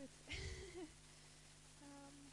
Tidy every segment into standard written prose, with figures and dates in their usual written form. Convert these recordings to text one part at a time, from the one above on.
right. um,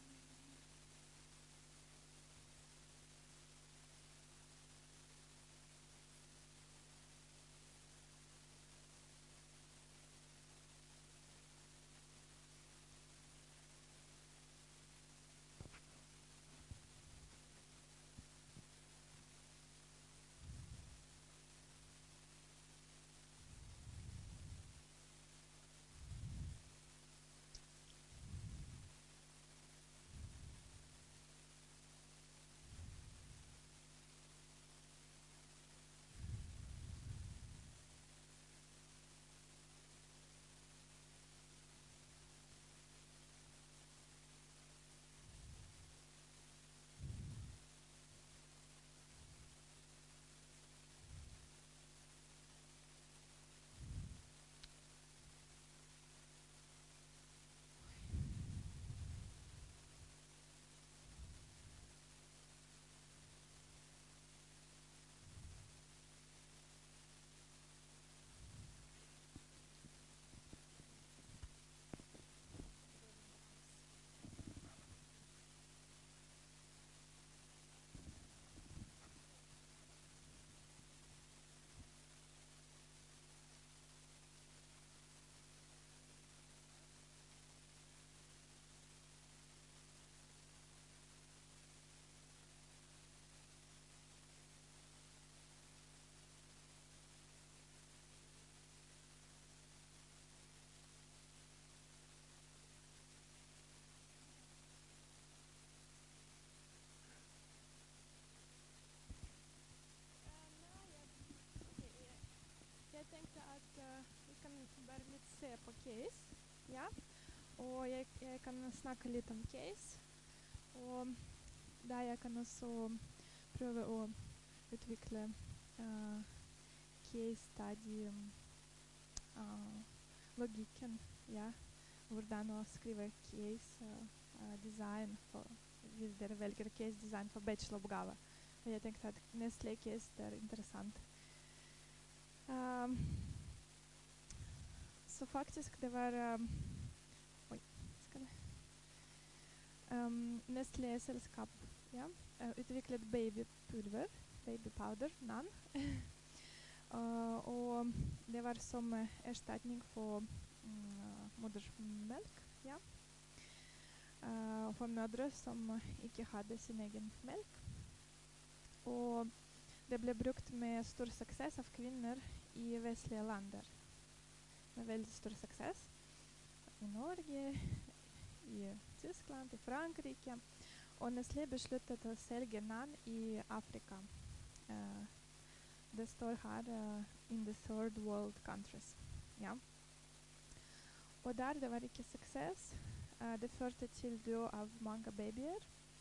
jeg tenkte at vi kan bare litt se på case, ja? Og jeg kan snakke litt om case. Og da jeg kan også prøve å utvikle case study logikken, ja? Hvordan å skrive case design for, hvis dere velger case design for bacheloroppgave. Og jeg tenkte at Nestlé case det er interessant. Så faktisk det var oi, skal jeg Nestlé-selskap, ja, utviklet babypulver, babypowder, NAN. Og det var som erstatning for modersmelk, ja. For mødre som ikke hadde sin egen melk. Og det ble brukt med stor suksess av kvinner i vestlige lander. Med veldig stor suksess. I Norge, i Tyskland, i Frankrike. Og Nestlé besluttet å selge NAN i Afrika. Det står her in the third world countries. Ja. Og der det var ikke suksess. Det førte til død av mange babyer.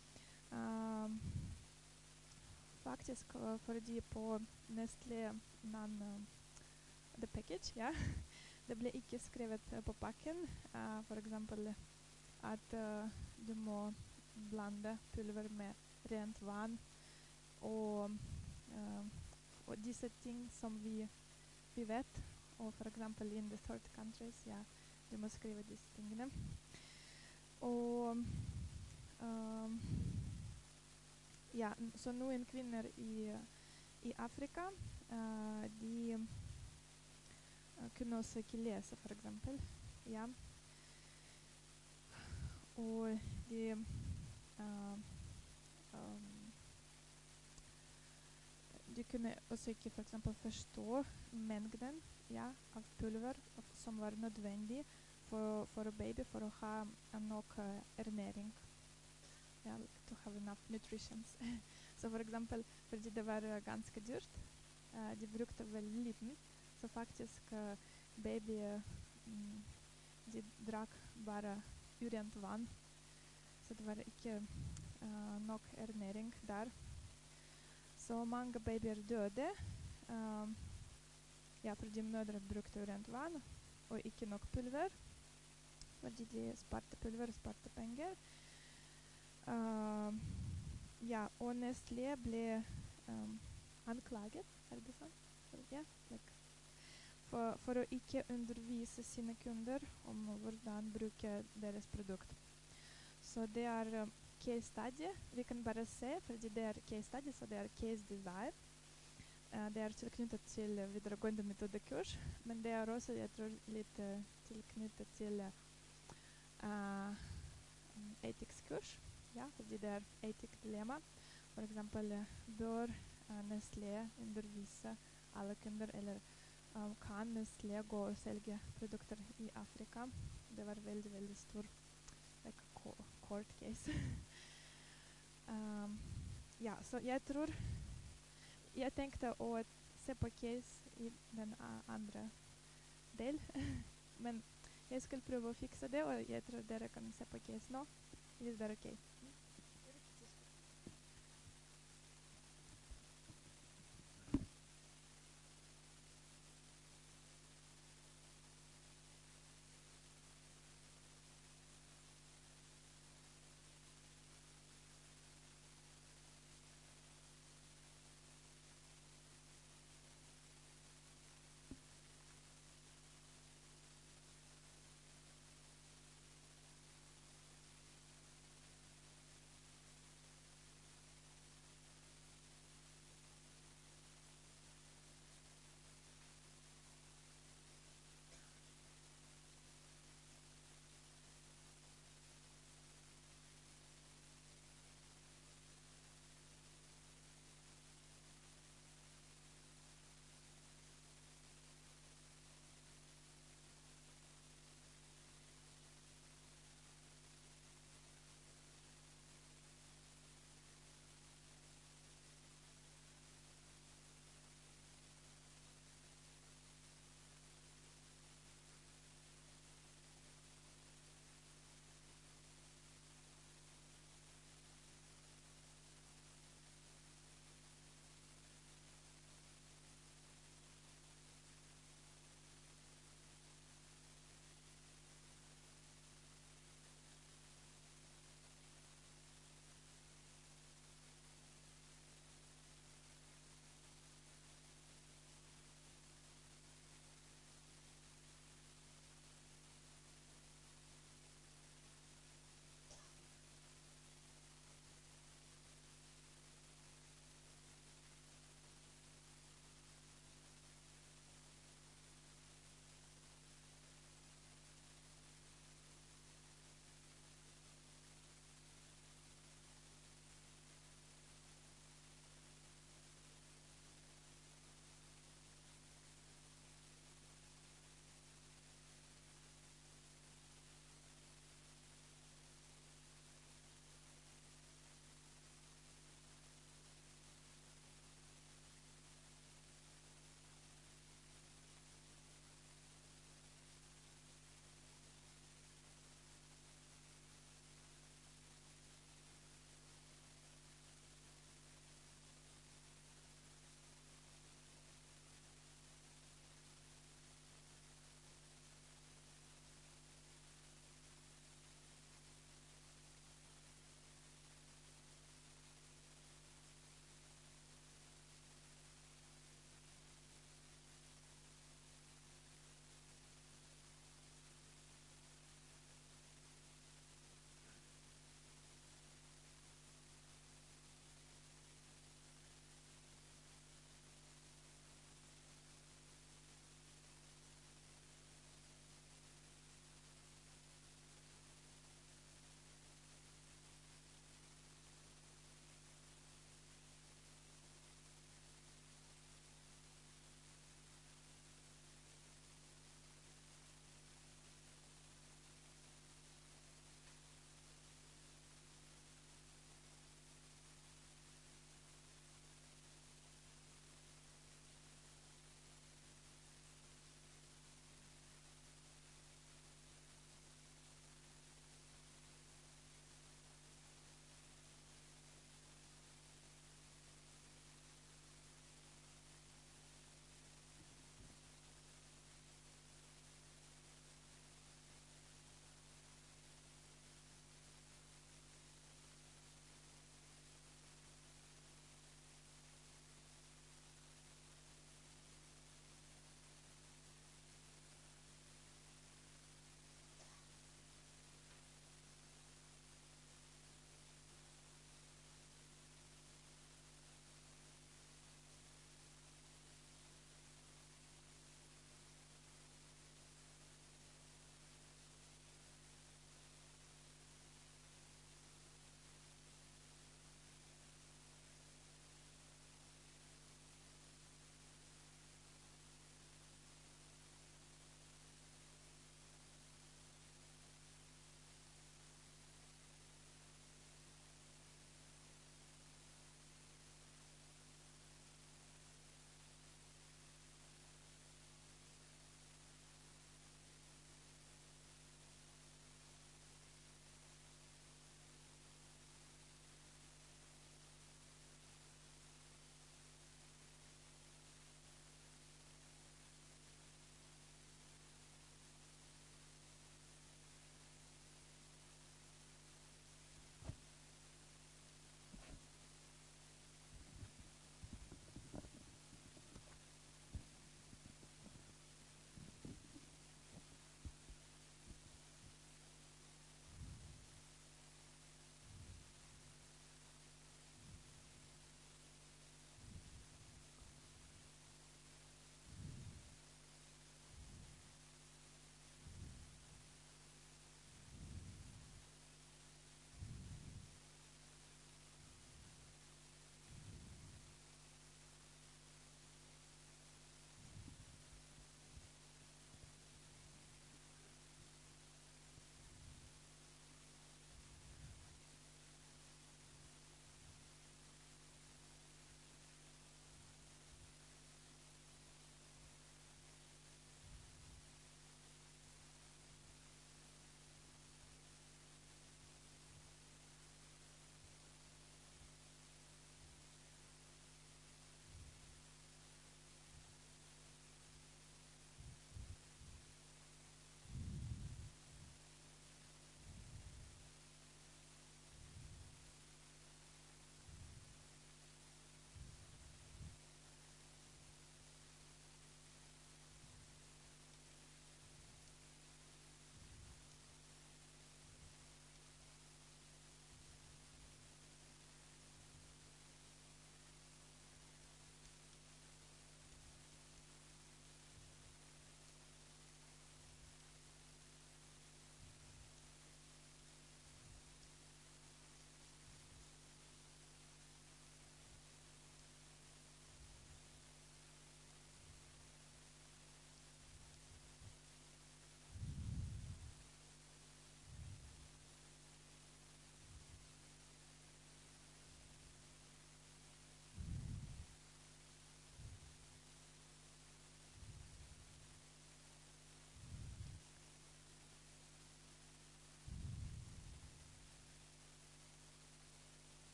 Faktisk fordi på Nestlé NAN the package, ja. Det ble ikke skrevet på pakken. For eksempel at du må blande pulver med rent vann. Og disse ting som vi vet. Og for eksempel in the third countries, ja. Du må skrive disse tingene. Og ja, så noen kvinner i Afrika, de kunne også ikke lese, for eksempel. Ja. Og de de kunne også ikke for eksempel forstå mengden, ja, av pulver som var nødvendig for baby for å ha nok ernæring. Ja, to have enough nutrition. Så for eksempel, fordi det var ganske dyrt, de brukte veldig liten, så faktisk baby de drakk bare urent vann. Så det var ikke nok ernæring der. Så mange babyer døde, ja, fordi mødre brukte urent vann og ikke nok pulver. Fordi de sparte pulver, sparte penger. Ja, og Nestlé ble anklaget, er det sant? Ja, like, for å ikke undervise sine kunder om hvordan bruke deres produkt. Så det case study. Vi kan bare se, fordi det case study, så det case design. Det tilknyttet til videregående metodekurs, men det også, jeg tror, litt tilknyttet til etikskurs. Ja, fordi det etikdilemma. For eksempel, bør Nestlé undervise alle kunder, eller kan Nestlé gå og selge produkter i Afrika? Det var veldig, veldig stor like, court case. Ja, så jeg tror jeg tenkte å se på case i den andre del, men jeg skal prøve å fikse det, og jeg tror dere kan se på case nå, hvis det ok.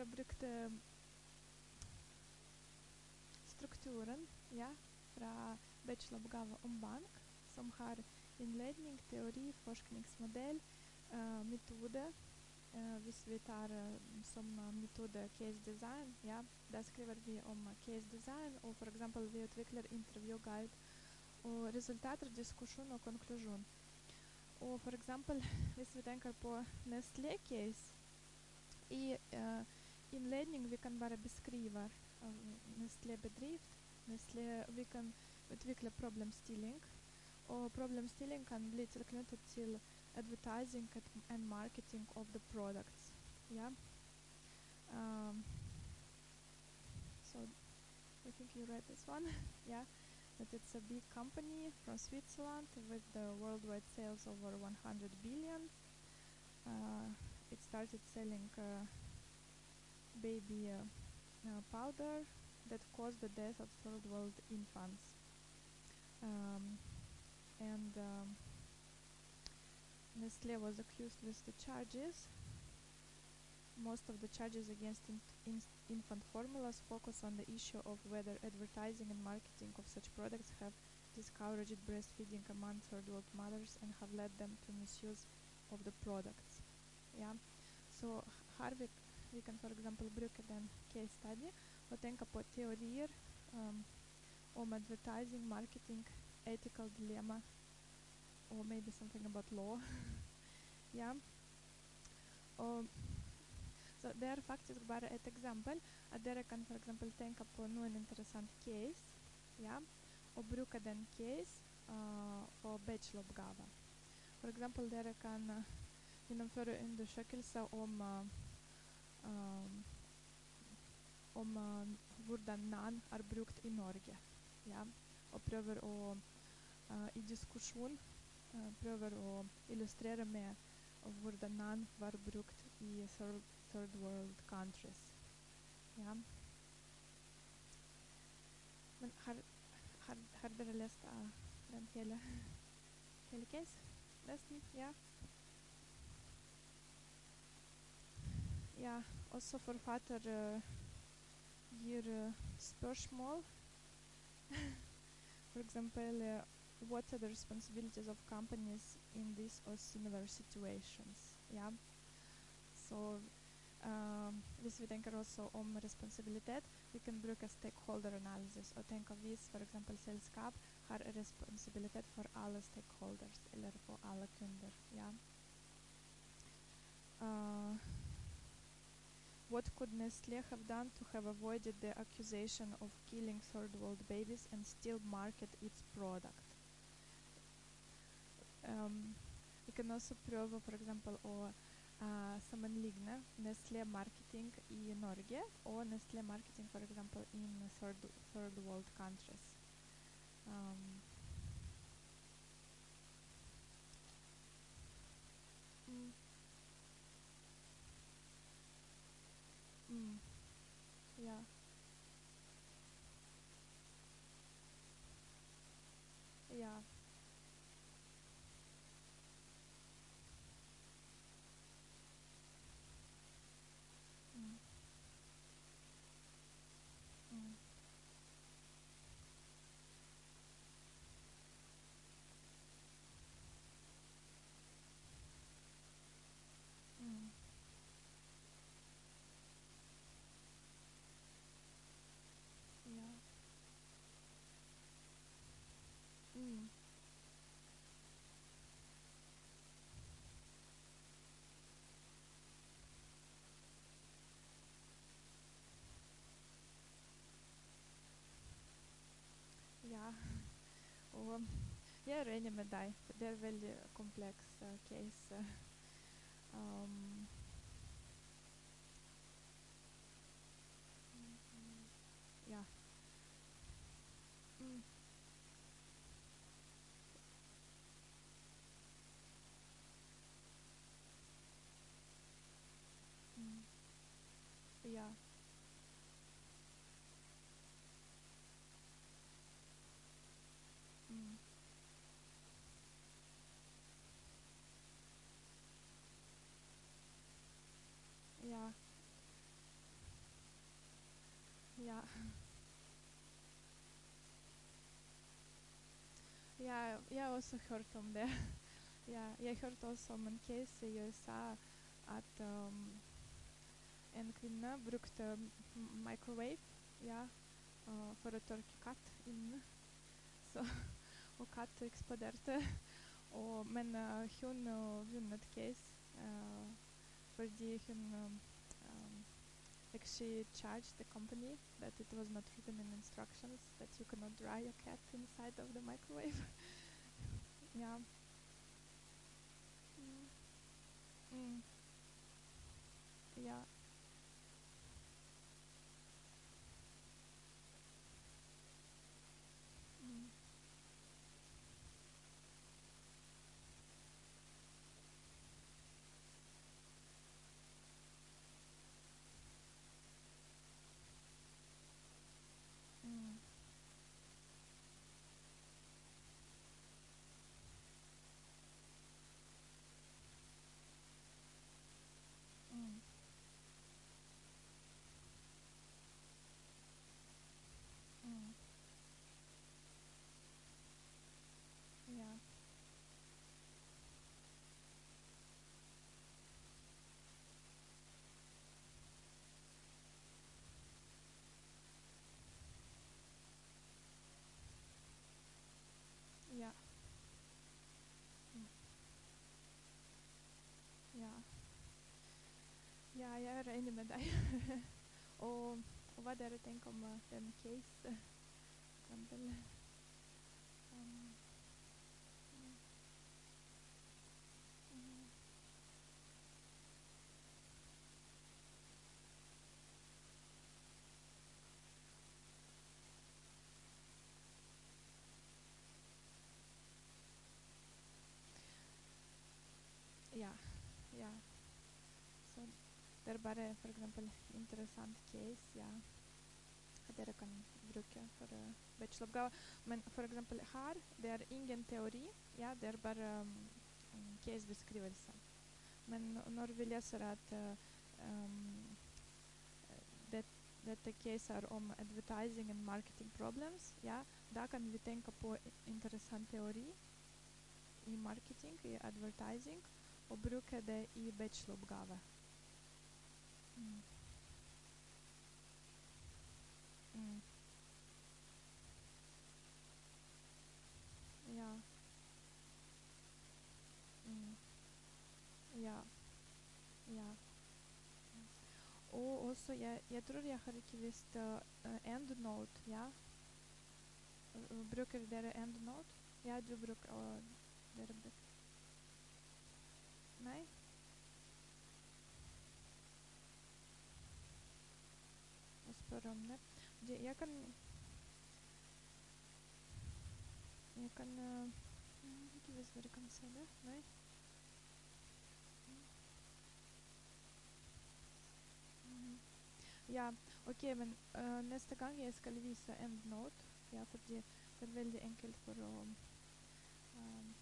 brukte strukturen, ja, fra bacheloroppgave om bank, som har innledning, teori, forskningsmodell, metode. Hvis vi tar som metode case design, ja, da skriver vi om case design, og for eksempel vi utvikler intervjuguide, og resultater, diskusjon og konklusjon. Og for eksempel, hvis vi tenker på Nestlé-case, i innledning vi kan bare beskrive Nestlé-bedrift, vi kan utvikle problemstilling, og problemstilling kan bli tilknyttet til advertising and marketing of the products. Yeah. So I think you read this one. Yeah. That it's a big company from Switzerland with the worldwide sales over 100 billion. It started selling baby powder that caused the death of third world infants. And Nestlé was accused with the charges. Most of the charges against infant formulas focus on the issue of whether advertising and marketing of such products have discouraged breastfeeding among third world mothers and have led them to misuse of the products. Yeah. So här vi kan for example bruka den case study och tänka på teorier om advertising, marketing, ethical dilemma, or maybe something about law. Ja. Så det är faktiskt bara ett exempel att dere kan för exempel tänka på en intressant case, ja, och bruka den case för bacheloroppgave. För exempel dere kan genomföra undersökelser om hvordan navn är brukt i Norge, ja, och prövar att i diskussion prövar att illustrera med hvordan navn var brukt i third world countries. Ja. Men har dere läst den hela case? Nästan, ja. Ja, och så författare ger spørsmål. For example, what are the responsibilities of companies in these or similar situations? Yeah. So, hvis vi tänker också om responsibilitet, vi kan bruka stakeholder analysis och tänka vis för exempel sällskap har responsibilitet för alla stakeholders eller för alla kunder. Yeah. What could Nestlé have done to have avoided the accusation of killing third world babies and still market its product? Vi kan också pröva för exempel att sammanligna Nestlé marketing i Norge och Nestlé marketing för exempel in third world countries. Ja. Ja. Ja. Ja. Och jag är enig med dig. Det är väldigt komplex case. Ja. Ja. Ja, jeg har også hørt om det. Ja, jeg hørte også om en case i USA at en kvinne brukte microwave, ja, for å tørke katt inne. Så, og katt eksploderte. Men hun vunnet case fordi hun like she charged the company that it was not written in instructions that you cannot dry your cat inside of the microwave. Yeah. Mm. Mm. Yeah. Mm. Mm. Mm. Mm. Yeah. Yeah. Mm. Yeah. Ja, jeg er enig med deg. og hva dere tenker om den case, for eksempel? Um, mm, mm, ja, ja. Så det er bare for eksempel interessant case, ja, at dere kan bruke for bacheloroppgave. Men for eksempel her, det er ingen teori, ja, det er bare en casebeskrivelse. Men når vi leser at det, dette case er om advertising and marketing problems, ja, da kan vi tenke på interessant teori i marketing, i advertising, og bruke det i bacheloroppgave. Mm. Mm. Ja. Mm. Ja. Ja. Og også, jeg tror jeg har ikke visst EndNote, ja. Bruker dere EndNote? Ja, du bruker, og dere bruker. Nei? Jeg spør om det. Jeg kan ikke hvis dere kan se det. Nei? Mm. Ja, ok, men neste gang jeg skal vise EndNote, ja, fordi det er veldig enkelt um,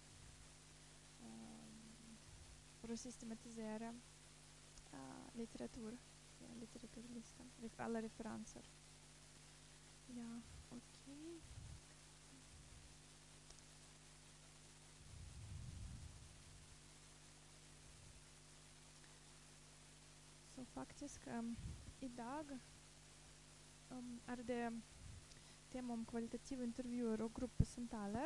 um, for å systematisere litteratur, ja, litteraturlisten, alle referanser. Ja, ok. Så faktisk i dag er det tema om kvalitative intervjuer og gruppesamtaler.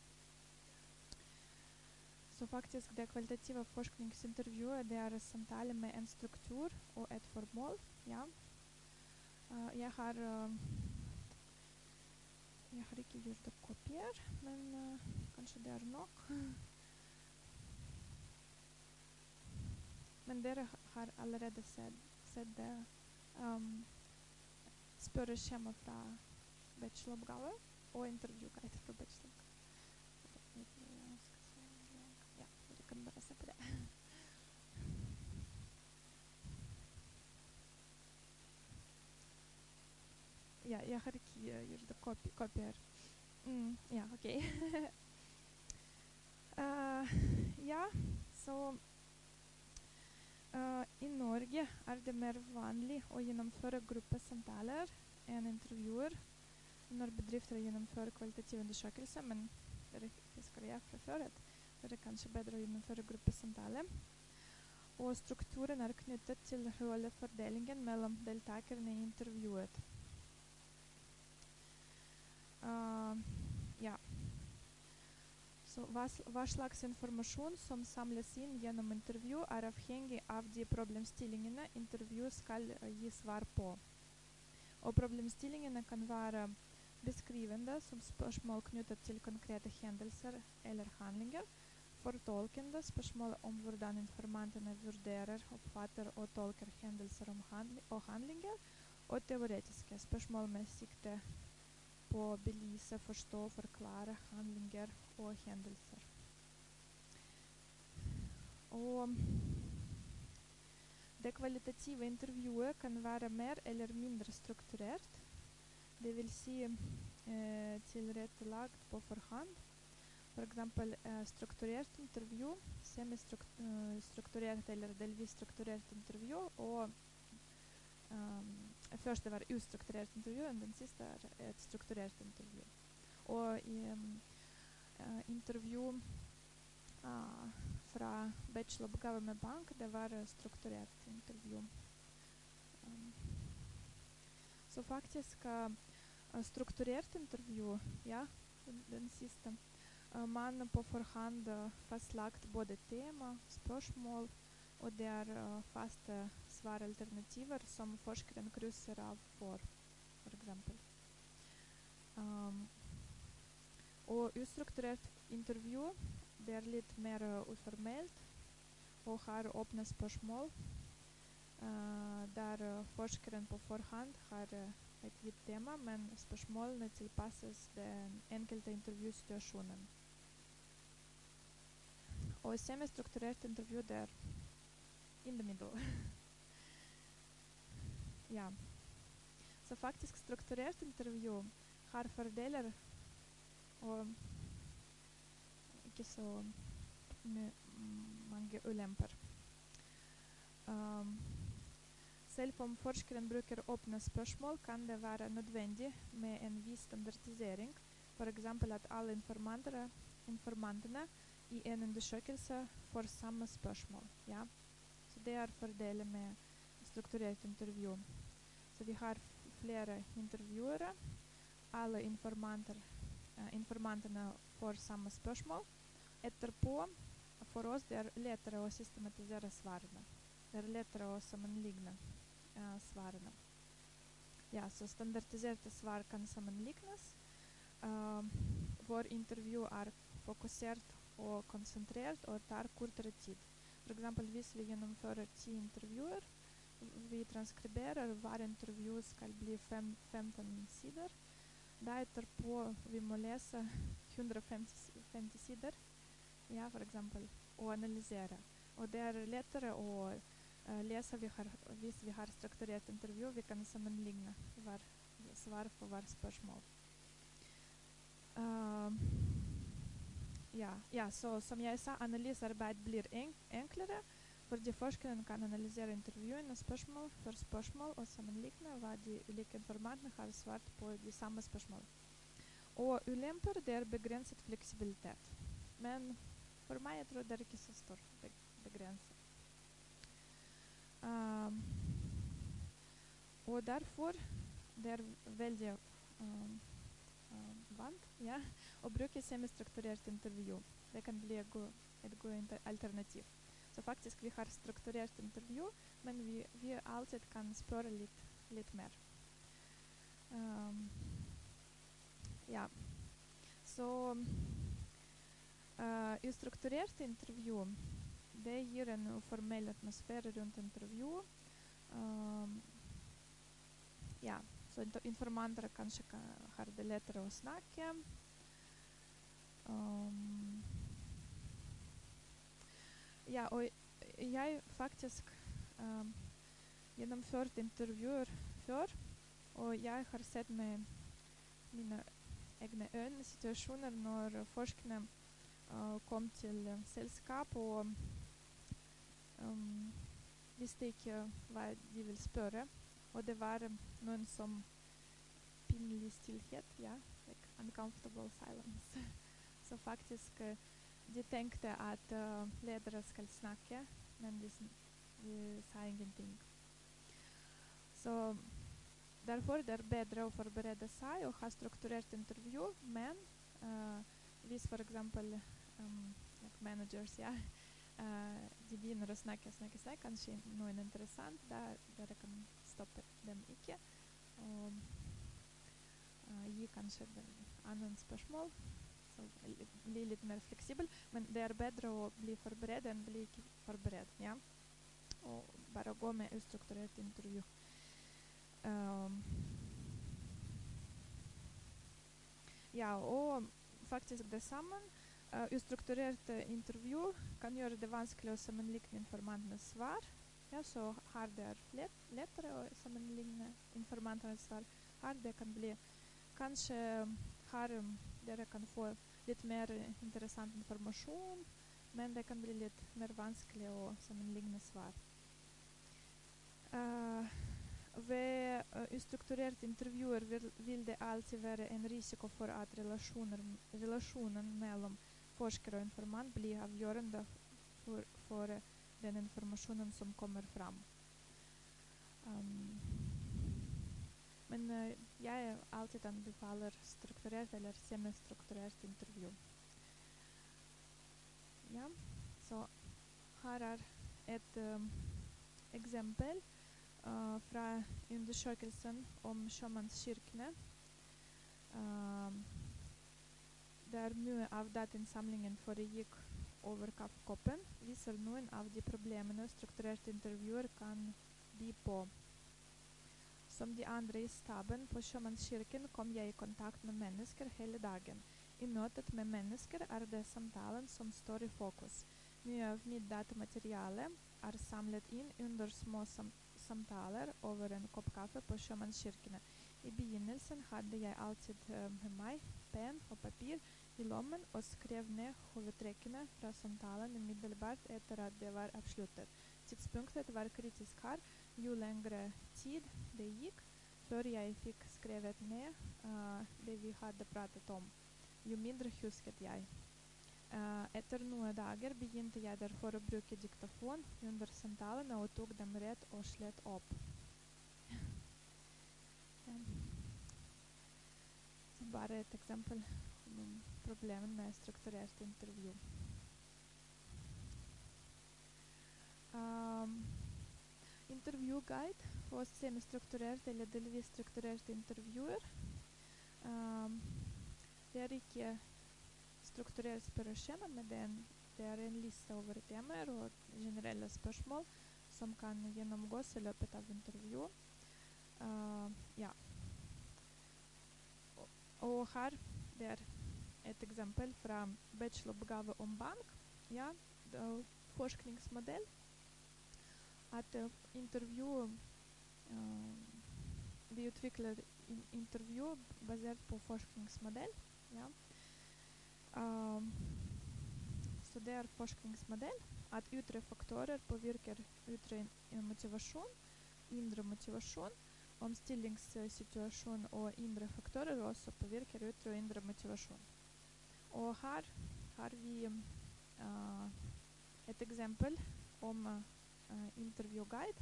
Så faktisk det kvalitative forskningsintervjuet, det er samtale med en struktur og et formål, ja. Jeg har ikke gjort kopier, men kanskje det er nok. Men dere har allerede sett det spørreskjema fra bacheloroppgave og intervjuguide fra bacheloroppgave. Ja, dere kan bare se på det. Ja, jeg har ikke gjort kopier. Ja, ok. Ja, så i Norge er det mer vanlig å gjennomføre gruppesamtaler enn intervjuer når bedrifter gjennomfører kvalitative undersøkelser, men dere husker jeg fra før, at dere kanskje bedre å gjennomføre gruppesamtale. Og strukturen knyttet til rollefordelingen mellom deltakerne i intervjuet. Ja. Så hva slags informasjon som samles inn gjennom intervju avhengig av de problemstillingene intervju skal gi svar på. Og problemstillingene kan være beskrivende som spørsmål knyttet til konkrete hendelser eller handlinger, fortolkende spørsmål om hvordan informantene vurderer, oppfatter og tolker hendelser og handlinger, og teoretiske spørsmål med sikte på å belyse, forstå, forklare handlinger og hendelser. Og det kvalitative intervjuet kan være mer eller mindre strukturert, det vil si tilrettelagt på forhånd. For eksempel strukturert intervju, semi-strukturert eller delvis strukturert intervju, og første var ustrukturert intervju, og den siste et strukturert intervju. Og intervju fra bacheloroppgave med bank, det var strukturert intervju. Så faktisk strukturert intervju, ja, den siste, man på forhånd fastlagt både tema, spørsmål, og det faste svaralternativer som forskeren krysser av for eksempel. Og ustrukturert intervju, det litt mer uformelt, og har åpne spørsmål, der forskeren på forhånd har et gitt tema, men spørsmålene tilpasses den enkelte intervjusituasjonen. Og semi-strukturert intervju, det in the middle. Ja. Så faktisk strukturert intervju har fordeler og ikke så mange ulemper. Selv om forskeren bruker åpne spørsmål, kan det være nødvendig med en viss standardisering, for eksempel at alle informantene i en undersøkelse får samme spørsmål. Ja? Så det fordeler med strukturert intervju. Så vi har flere intervjuere, alle informantene får samme spørsmål. Etterpå, for oss, det lettere å systematisere svarene. Det lettere å sammenligne svarene. Ja, så standardiserte svar kan sammenlignes. Vår intervju fokusert og konsentrert og tar kortere tid. For eksempel hvis vi gjennomfører 10 intervjuer, vi transkriberer, hver intervju skal bli 15 sider. Da etterpå vi må lese 150 sider, ja, for eksempel, og analysere. Og det lettere å lese hvis vi har strukturert intervju, vi kan sammenligne svar på hver spørsmål. Ja, så som jeg sa, analysearbeid blir enklere, fordi forskeren kan analysere intervjuene spørsmål for spørsmål og sammenligne hva de ulike informantene har svart på de samme spørsmål. Og ulemper, det begrenset fleksibilitet. Men for meg, jeg tror det ikke så stor begrenset. Og derfor, det veldig vant, ja, å bruke semi-strukturert intervju. Det kan bli et godt alternativ. Så faktisk vi har strukturert intervju, men vi alltid kan spørre litt mer. Ja, så ustrukturert intervju, det gir en uformell atmosfære rundt intervju. Ja, så informanter kanskje har det lettere å snakke. Ja, og jeg faktisk gjennomført intervjuer før, og jeg har sett med mine egne øyne situasjoner når forskerne kom til selskap og visste ikke hva de vil spørre, og det var noen som pinlig stillhet, ja, like uncomfortable silence. Så faktisk de tenkte at ledere skal snakke, men de sa ingenting. Så derfor det bedre å forberede seg og ha strukturert intervju, men hvis for eksempel managers, de begynner å snakke, kanskje noe interessant, da dere kan stoppe dem ikke, og gi kanskje annen spørsmål, så bli litt mer fleksibel, men det bedre å bli forberedt enn bli ikke forberedt, ja, og bare gå med ustrukturert intervju. Og faktisk det sammen. Ustrukturert intervju kan gjøre det vanskelig å sammenligne informantenes svar. Ja, så her det lettere å sammenligne informantenes svar. Her det kan bli, kanskje her dere kan få litt mer interessant informasjon, men det kan bli litt mer vanskelig å sammenligne svar. Ved ustrukturerte intervjuer vil det alltid være en risiko for at relasjonen mellom forsker og informant blir avgjørende for den informasjonen som kommer fram. Men jeg alltid anbefaler strukturert eller semistrukturert intervju. Ja, så her et eksempel fra undersøkelsen om sjømannskirkene. Der mye av datainnsamlingen foregikk over kaffekoppen, viser noen av de problemene strukturerte intervjuer kan by på. Som de andre i staben på sjømannskirken kom jeg i kontakt med mennesker hele dagen. I møtet med mennesker det samtalen som står i fokus. Mye av mitt datamateriale samlet inn under små samtaler over en kopp kaffe på sjømannskirkene. I begynnelsen hadde jeg alltid med meg penn og papir i lommen og skrev ned hovedtrekkene fra samtalen umiddelbart etter at det var avsluttet. Tidspunktet var kritisk her. Jo lengre tid det gikk før jeg fikk skrevet ned det vi hadde pratet om, jo mindre husket jeg. Etter noen dager begynte jeg derfor å bruke diktafon under samtalene og tok dem rett og slett opp. Så bare et eksempel om problemen med strukturert intervju. Intervjuguide for semistrukturerte eller delvis strukturerte intervjuer. Det ikke strukturert spørreskjema, men det en liste over temaer og generelle spørsmål som kan gjennomgås i løpet av intervju. Og her det et eksempel fra bacheloroppgave om bank. Ja, forskningsmodell. At intervju vi utvikler intervju basert på forskningsmodell. Ja. Så det forskningsmodell at ytre faktorer påvirker ytre motivasjon, indre motivasjon, omstillingssituasjon og indre faktorer også påvirker ytre og indre motivasjon. Og her har vi et eksempel om intervjuguide.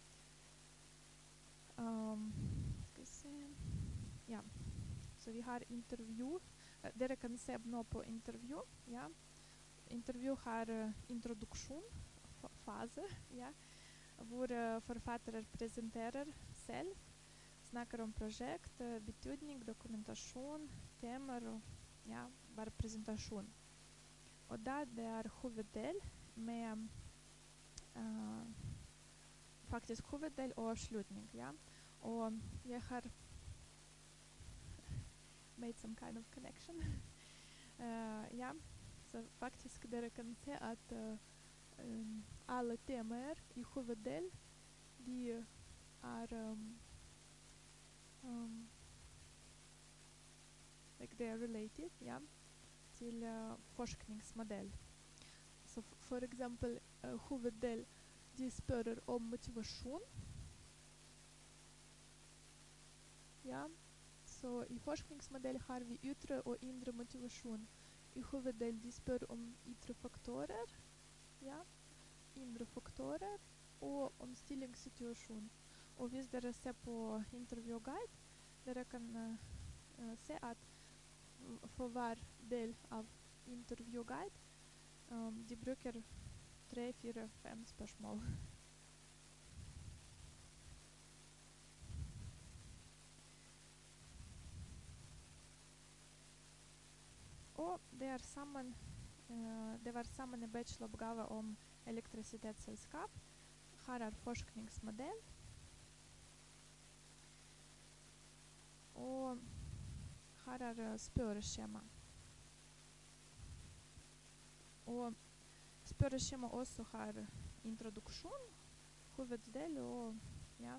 Skal vi se. Ja, så vi har intervju. Dere kan se nå på intervju. Ja. Intervju har introduksjon, fase, ja, hvor forfattere presenterer selv, snakker om prosjekt, betydning, dokumentasjon, temaer og ja, bare presentasjon. Og da det hoveddel med faktisk hoveddel og avslutning, ja. Og jeg har made some kind of connection. Ja, så faktisk dere kan se at alle temaer i hoveddel, de like they are related, ja, til forskningsmodell. Så for eksempel hoveddel, de spør om motivasjon. Ja, så i forskningsmodell har vi ytre og indre motivasjon. I hoveddel de spør om ytre faktorer, ja, indre faktorer, og om stillingssituasjon. Og hvis dere ser på intervjuguide, dere kan se at for hver del av intervjuguide, de bruker 3, 4, 5 spørsmål. Og det var sammen en bacheloroppgave om elektrisitetsselskap. Her forskningsmodell. Og her spørreskjema. Og spørreskjema også har introduksjon, hoveddel og ja.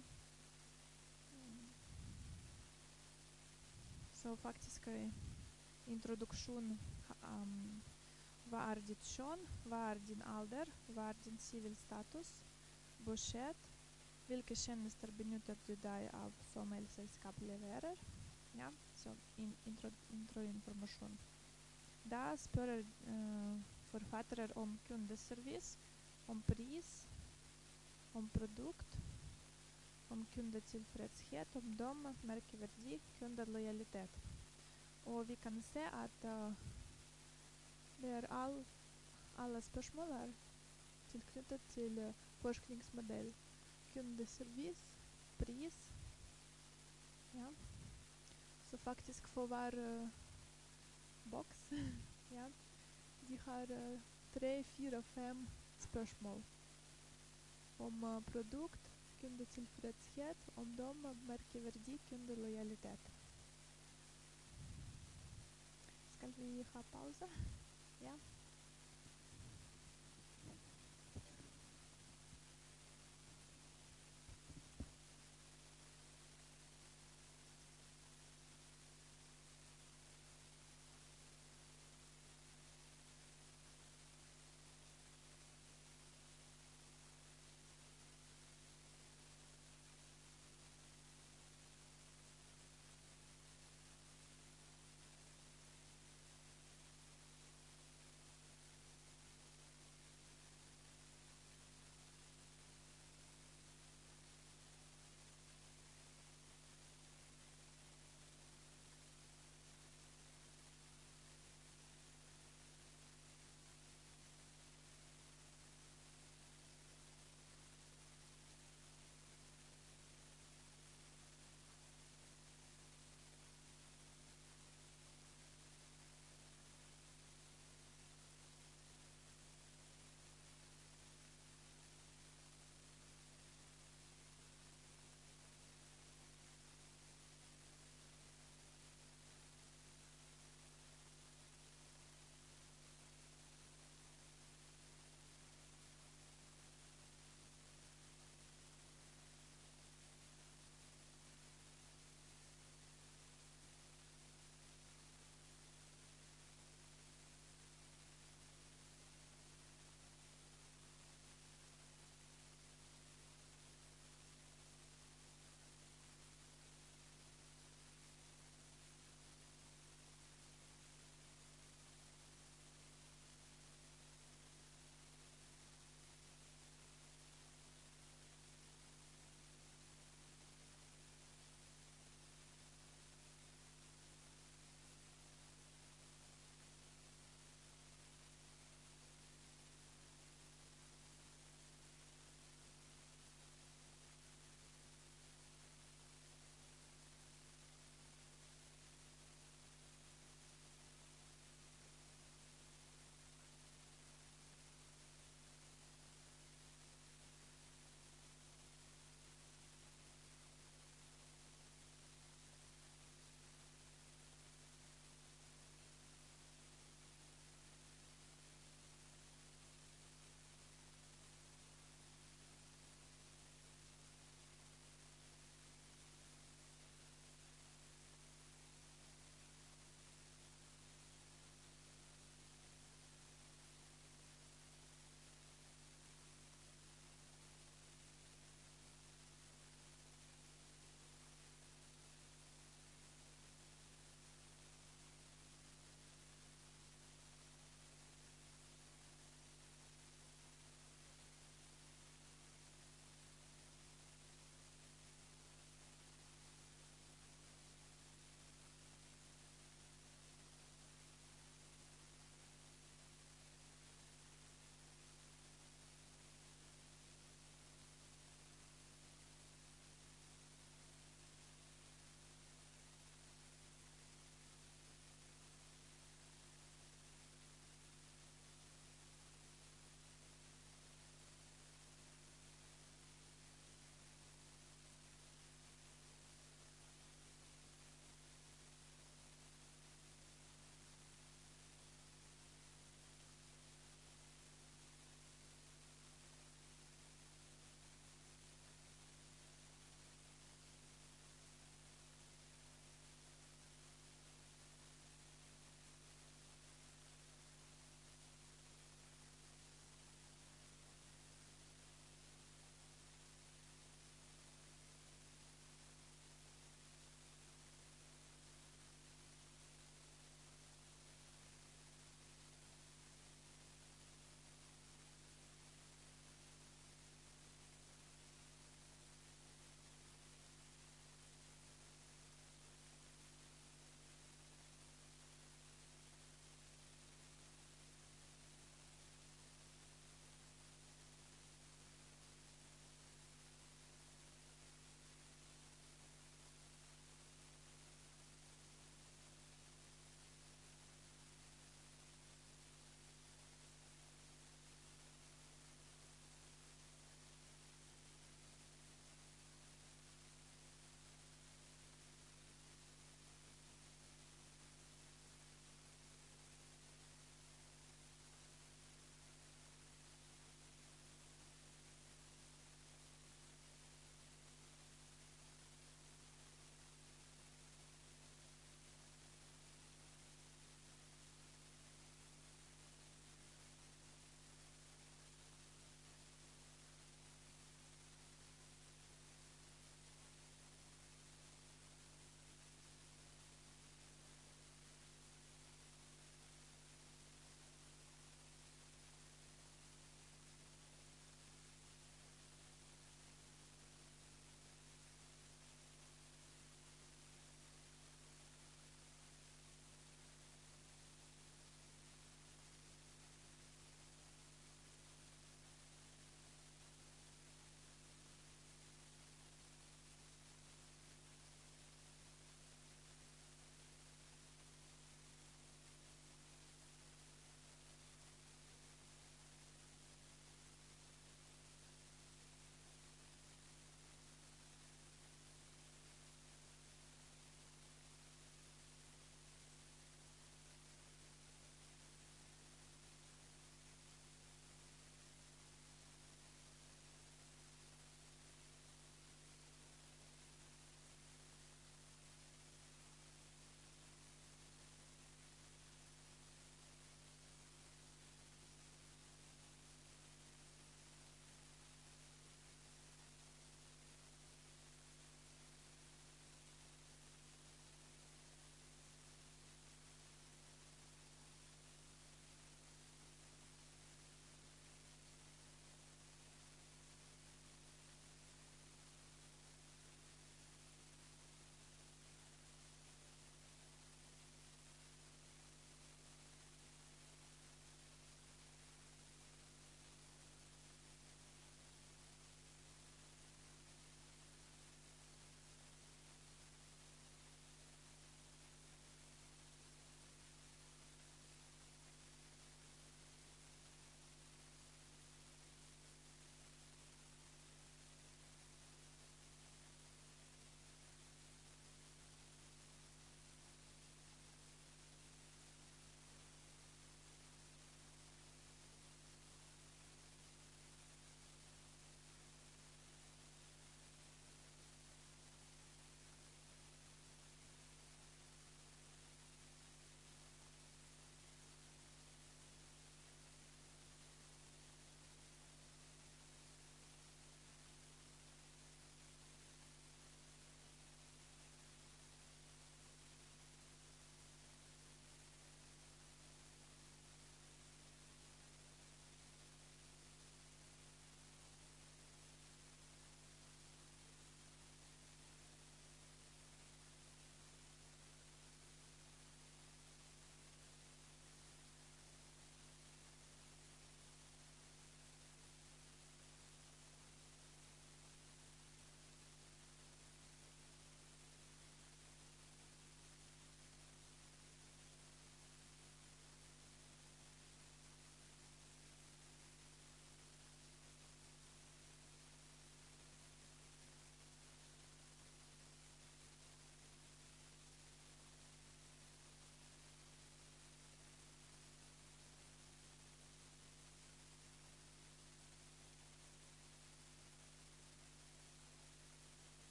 Så faktisk introduksjon hva ditt kjønn, hva din alder, hva din sivilstatus, budsjett, hvilke tjenester benytter du deg av som elselskap leverer. Ja, så introinformasjon. Da spør forfattere om kundeservice, om pris, om produkt, om kundetilfredshet, om dom, merkeverdi, kundelojalitet. Og vi kan se at det alle spørsmål tilknyttet til forskningsmodell. Kundeservice, pris. Ja. Så faktisk for hver boks, ja, de har 3, 4, 5 spørsmål. Om produkt, kundetilfredshet, om dom, merkeverdi, kundelojalitet. Skal vi ha pause? Ja.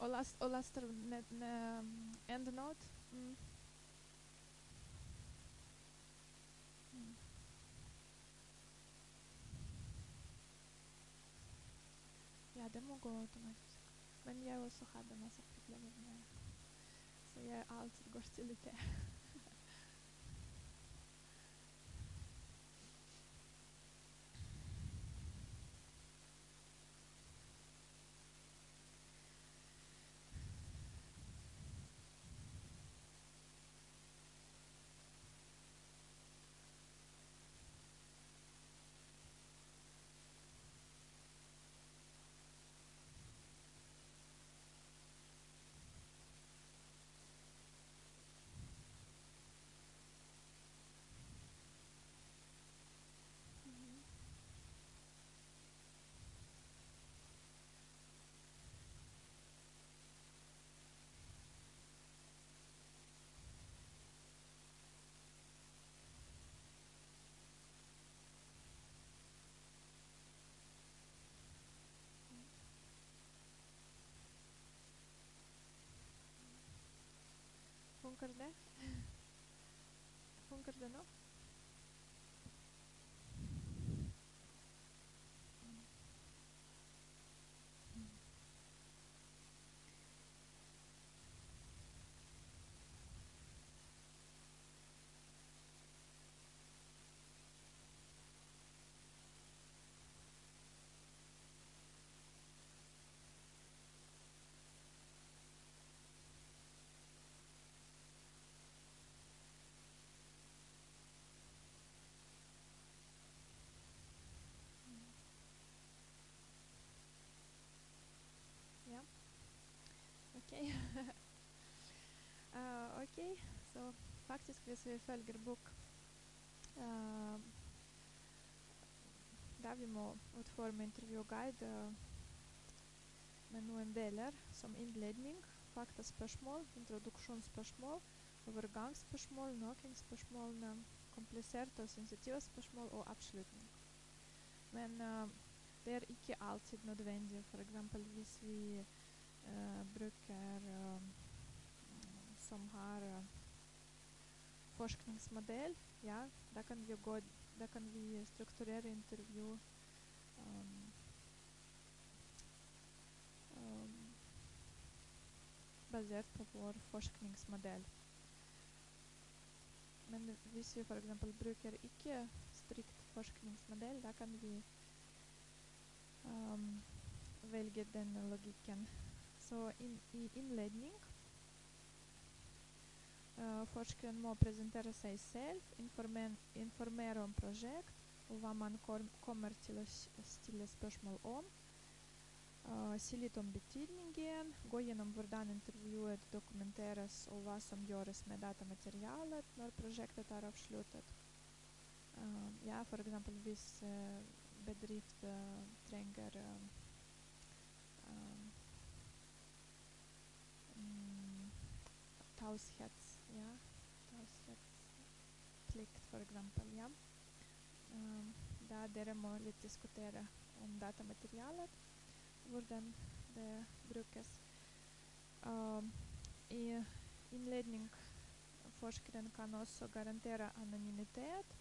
Og laster endnote. Mm. Ja, det må gå automatisk. Men jeg også hadde masse problemer med, så jeg alltid går til det. Mhm. Funker det? Funker det nå? Mm. Mm. Mm. Ja, ok. Ok, så faktisk hvis vi følger bok, uh, da vi må utforme intervjuguide med noen deler som innledning, faktaspørsmål, introduksjonsspørsmål, overgangsspørsmål, noen kompliserte og sensitive spørsmål og avslutning. Men det er ikke alltid nødvendig. For eksempel hvis vi bruker som har forskningsmodell, ja, da kan vi strukturere intervju um, um, basert på vår forskningsmodell. Men hvis vi for eksempel bruker ikke strikt forskningsmodell, da kan vi velge denne logikken. Så i innledning forskeren må presentere seg selv, informere om prosjekt, og hva man kommer til å stille spørsmål om. Si litt om betydningen, gå gjennom hvordan intervjuet dokumenteres og hva som gjøres med datamaterialet når prosjektet er avsluttet. Ja, for eksempel hvis bedrift trenger taushets, ja, taushetsplikt for eksempel, ja. Da dere må litt diskutere om datamaterialet, hvordan det brukes. I innledning forskeren kan også garantere anonymitet,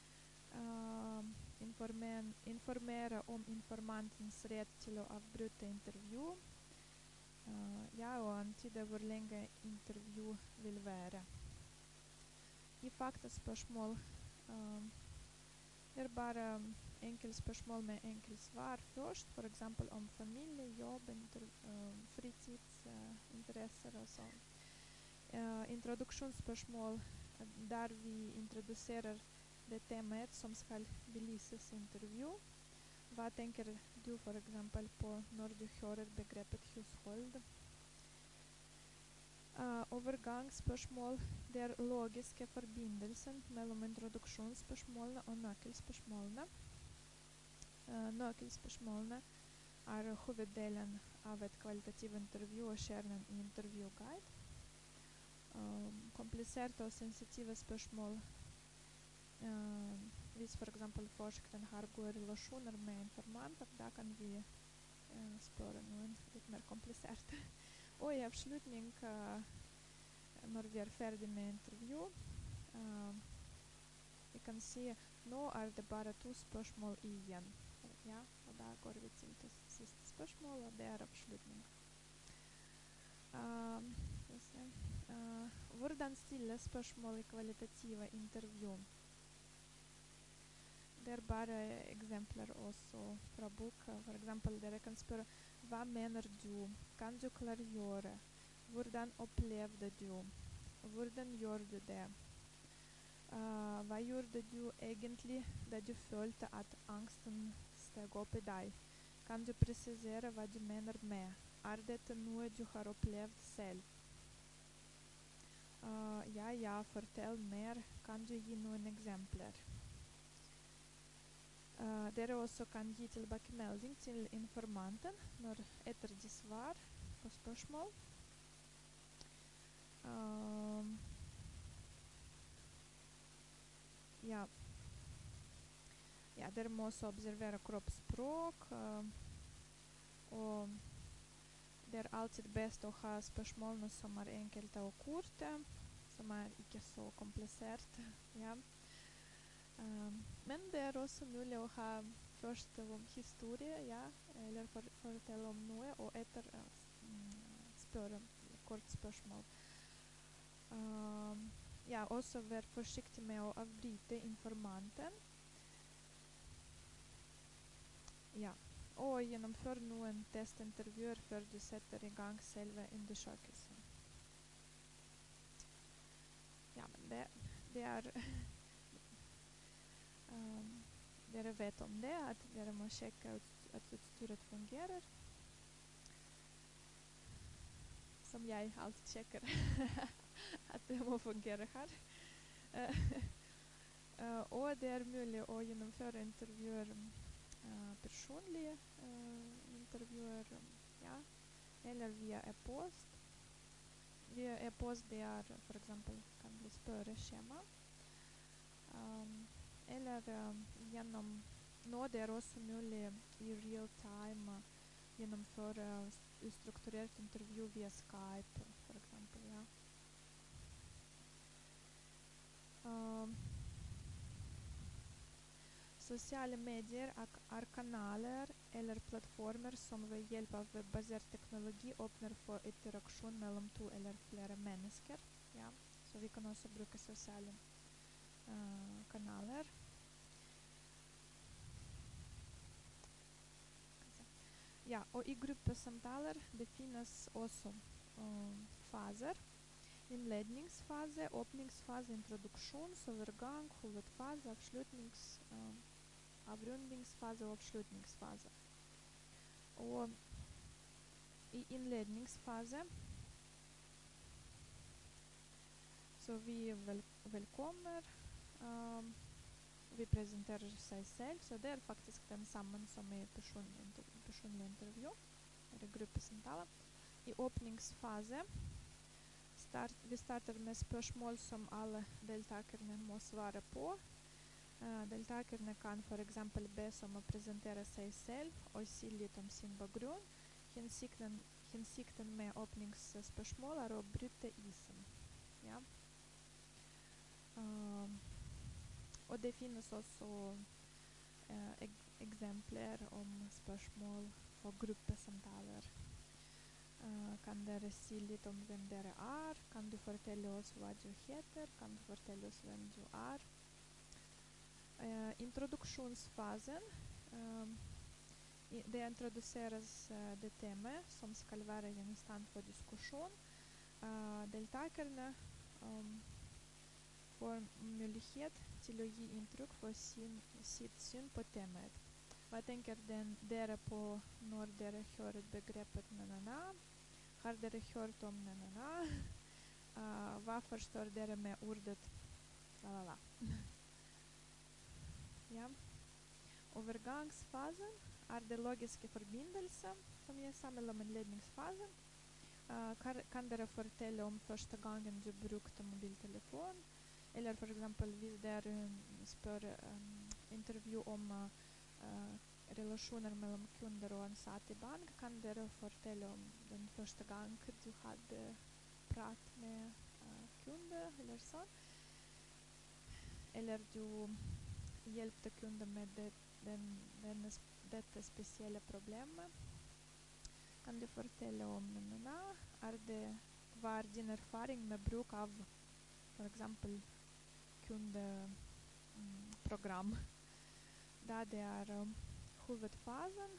informere om informantens rett til å avbryte intervju, ja, og antyde hvor lenge intervju vil være. I faktaspørsmål det er bare enkeltspørsmål med enkelt først, for eksempel om familie, jobb, fritidsinteresser og sånn. Introduksjonsspørsmål der vi introduserer det temaet som skal belyses i intervju. Hva tenker du for eksempel på når du hører begrepet hushold? Overgangsspørsmål, det er logiske forbindelsen mellom introduksjonsspørsmålene og nøkkelspørsmålene. Nøkkelspørsmålene er hoveddelen av et kvalitativt intervju og kjernen i intervjuguide. Kompliserte og sensitive spørsmål, hvis for eksempel forskeren har gode relasjoner med informanter, da kan vi spørre noen litt mer kompliserte. Og i avslutning, når vi ferdig med intervju, vi kan si nå det bare 2 spørsmål igjen. Ja, og da går vi til det siste spørsmål, og det avslutning. Hvordan stille spørsmål i kvalitative intervju? Det bare eksempler også fra bok. For eksempel, dere kan spørre, hva mener du? Kan du klargjøre? Hvordan opplevde du? Hvordan gjør du det? Hva gjorde du egentlig da du følte at angsten steg opp i deg? Kan du presisere hva du mener med? Dette noe du har opplevd selv? Ja, fortell mer. Kan du gi noen eksempler? Dere også kan gi tilbakemelding til informanten etter de svar på spørsmål. Ja, dere må også observere kroppsspråk, og det alltid best å ha spørsmålene som enkelte og korte, som ikke så komplisert. Ja. Men det også mulig å ha først om historie, ja, eller fortelle om noe, og etter spørre kort spørsmål. Ja, også vær forsiktig med å avbryte informanten. Ja, og gjennomfør noen testintervjuer før du setter i gang selve undersøkelsen. Ja, men det dere vet om det, at dere må sjekke at utstyret fungerer. Som jeg alltid sjekker at det må fungere her. Og det mulig å gjennomføre intervjuer, personlige intervjuer, ja, eller via e-post. Via e-post det for eksempel kan bli spørreskjema. Eller gjennom nå det også mulig i real time gjennomføre strukturert intervju via Skype, for eksempel, ja. Sosiale medier kanaler eller plattformer som ved hjelp av webbasert teknologi åpner for interaksjon mellom 2 eller flere mennesker. Ja. Så vi kan også bruke sosiale kanaler. Ja, og i gruppesamtaler det finnes også faser. Innledningsfase, åpningsfase, introduksjonsovergang, hovedfase, avrundingsfase og avslutningsfase. Og i innledningsfase så vi velkommer, vi presenterer seg selv, så det faktisk den samme som i personlig intervju, eller gruppesamtale. I åpningsfase vi starter med spørsmål som alle deltakerne må svare på. Deltakerne kan for eksempel bes om å presentere seg selv og si litt om sin bakgrunn. Hensikten med åpningsspørsmål å bryte isen. Ja. Og det finnes også eksempler om spørsmål for gruppesamtaler. Kan dere si litt om hvem dere er? Kan du fortelle oss hva du heter? Kan du fortelle oss hvem du er? Introduksjonsfasen. Det introduseres det temaet som skal være gjenstand for diskusjon. Deltakerne får mulighet til å gi inntrykk for sitt syn på temaet. Hva tenker dere på når dere hører begrepet na-na-na? Har dere hørt om na-na-na? Hva forstår dere med ordet la-la-la? Ja. Overgangsfasen det logiske forbindelse, som jeg sa mellom innledningsfasen. Kan dere fortelle om første gangen du brukte mobiltelefon? Eller for eksempel hvis dere spør intervju om relasjoner mellom kunder og ansatte i bank. Kan dere fortelle om den første gang du hadde prat med kunde, eller sånn? Eller du hjelpte kunder med dette spesielle problemet? Kan du fortelle om hva er din erfaring med bruk av for eksempel kundeprogram? Da det er hovedfasen.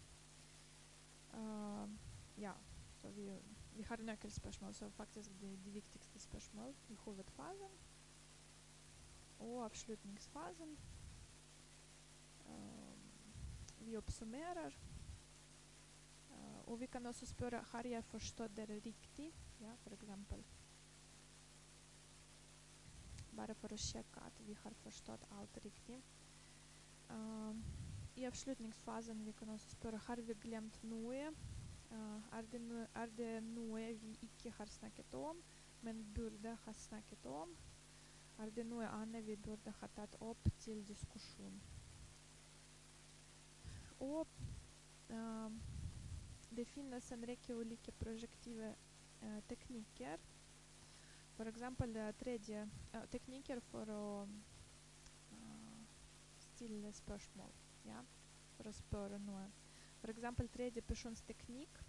Ja, så vi har nøkkelspørsmål, så faktisk de viktigste spørsmål i hovedfasen. Og avslutningsfasen. Vi oppsummerer. Og vi kan også spørre, har jeg forstått dere riktig? Ja, for eksempel. Bare for å sjekke at vi har forstått alt riktig. I avslutningsfasen vi kan også spørre, har vi glemt noe? Er det noe vi ikke har snakket om, men burde ha snakket om? Er det noe annet vi burde ha tatt opp til diskusjon? Og det finnes en rekke ulike projektive teknikker. For eksempel teknikker for å stille spørsmål, ja, for å spørre noe. For eksempel tredjepersonsteknikk.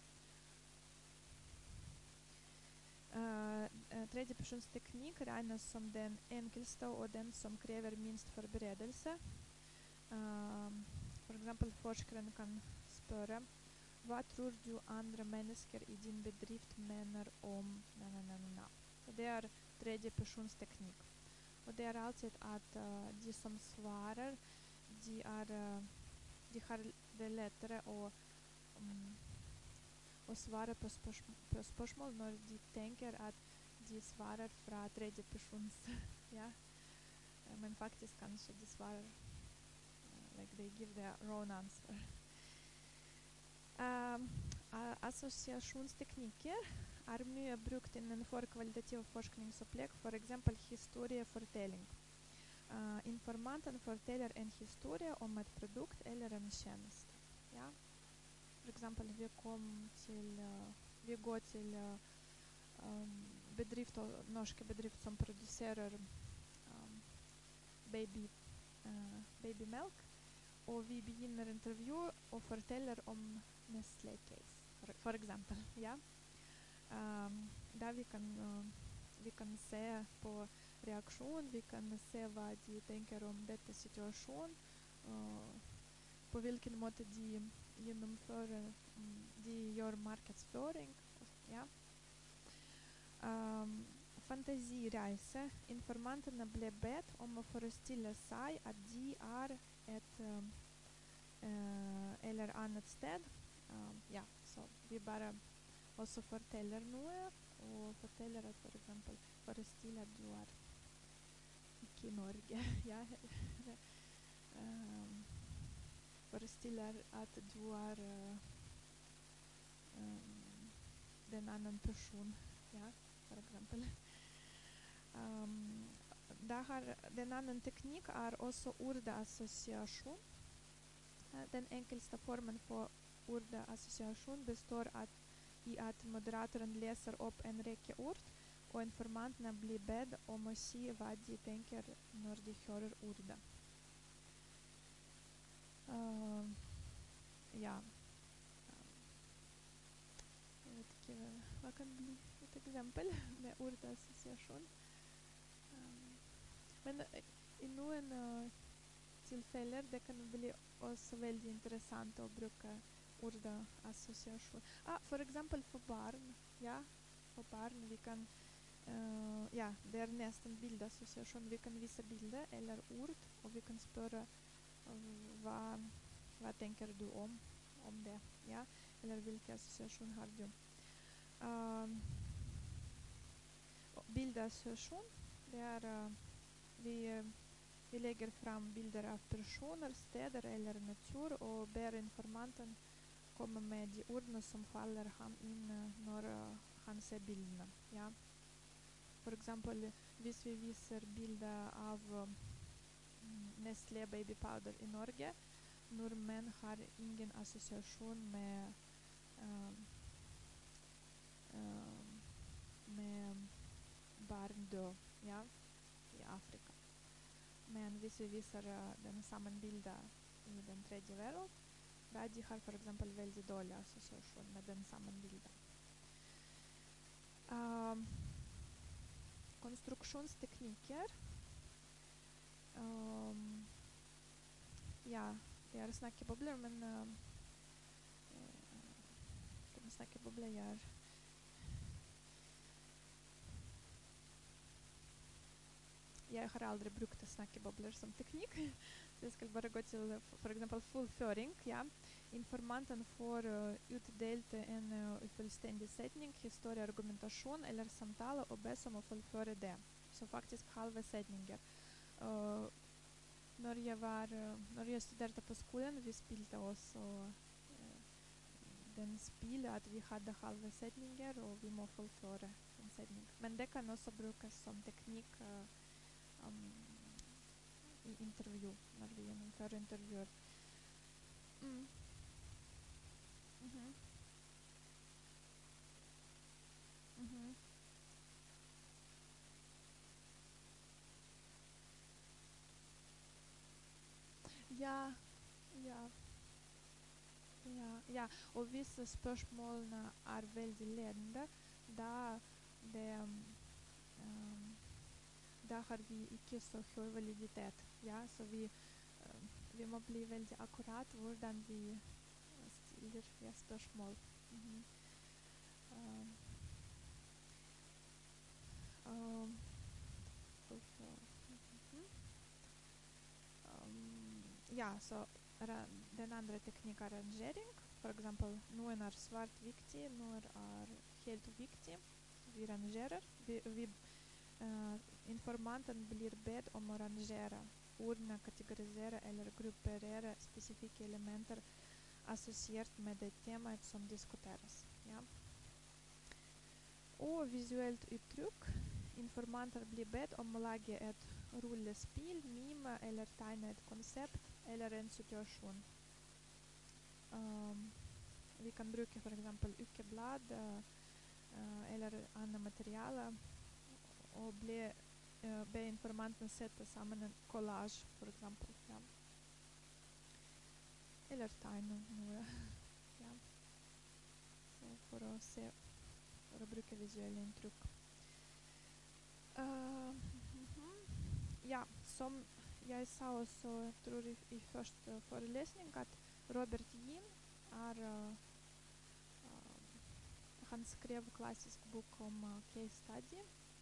Tredjepersonsteknikk regnes som den enkelste og den som krever minst forberedelse. For eksempel forskeren kan spørre, hva tror du andre mennesker i din bedrift mener om na. Så det er tredjepersonsteknikk. Og det er alltid at de som svarer, de har det lettere å svare på spørsmål når de tenker at de svarer fra tredjepersons, ja. Men faktisk kanskje de svarer like they give their own answer. Assosiasjonsteknikker er mye brukt innenfor kvalitativ forskningsopplegg, for eksempel historiefortelling. Informanten forteller en historie om et produkt eller en tjeneste. Ja? For eksempel vi går til norske bedrift som produserer babymelk, og vi begynner intervju og forteller om Nestlé case, for eksempel. Ja? Da vi kan se på reaksjon, vi kan se hva de tenker om dette situasjonen, på hvilken måte de gjennomfører, de gjør markedsføring. Ja? Fantasireise. Informantene ble bedt om å forestille seg at de er et eller annet sted. Ja, så vi bare også forteller noe, og forteller at for eksempel forestille at du er ikke i Norge. Ja, forestiller at du er den annen person, ja, for eksempel. Den annen teknikk er også ordeassosiasjon. Den enkelste formen for ordeassosiasjon består i at moderatoren leser opp en rekke ord, og informantene blir bedt om å si hva de tenker når de hører ordet. Ja. Jeg vet ikke hva kan bli et eksempel med ordeassosiasjon. Men i noen tilfeller det kan bli også veldig interessant å bruke ordeassosiasjon. For eksempel for barn. Ja, for barn vi kan ja, det er nesten bildeassosiasjon. Vi kan vise bilde eller ord, og vi kan spørre hva tenker du om det, ja? Eller hvilken assosiasjon har du? Bildeassosiasjon, det er vi legger fram bilder av personer, steder eller natur, og ber informanten komme med de ordene som faller ham inn når han ser bildene, ja? For eksempel, hvis vi viser bilder av Nestlé babypowder i Norge, nordmenn har ingen assosiasjon med barn død, ja, i Afrika. Men hvis vi viser den samme bildet i den tredje verden, da de har for eksempel veldig dårlig assosiasjon med den samme bildet. Konstruksjonsteknikker. Ja, det er snakkebobler, men den snakkeboblen er jeg har aldri brukt snakkebobler som teknikk, så jeg skal bare gå til for eksempel fullføring. Ja. Informanten får utdelt en fullstendig setning, historie, argumentasjon eller samtale og bes om å fullføre det. Så faktisk halve setninger. Når jeg studerte på skolen, vi spilte også den spillet at vi hadde halve setninger, og vi må fullføre en setning. Men det kan også brukes som teknikk i intervju, når vi gjennomfører intervjuer. Ja, ja, ja. Og hvis spørsmålene er veldig ledende, da da har vi ikke så høy validitet. Ja, så vi må bli veldig akkurat hvordan vi stiller spørsmål. Ja, så den andre teknikk er rangering. For eksempel, noen er svært viktig, noen er helt viktig. Vi rangerer. Informanten blir bedt om å rangere ordene, kategorisere eller gruppere spesifikke elementer assosiert med det temaet som diskuteres. Ja. Og visuelt uttrykk. Informanter blir bedt om å lage et rullespill, mime eller tegne et konsept eller en situasjon. Vi kan bruke for eksempel ukeblad eller andre materialer og be informanten sette sammen en collage, for eksempel. Ja. Eller tegne noe. Ja. Så for å bruke visuelle inntrykk. Ja, som jeg sa også, jeg tror i første forelesning, at Robert Yin han skrev klassisk bok om case study.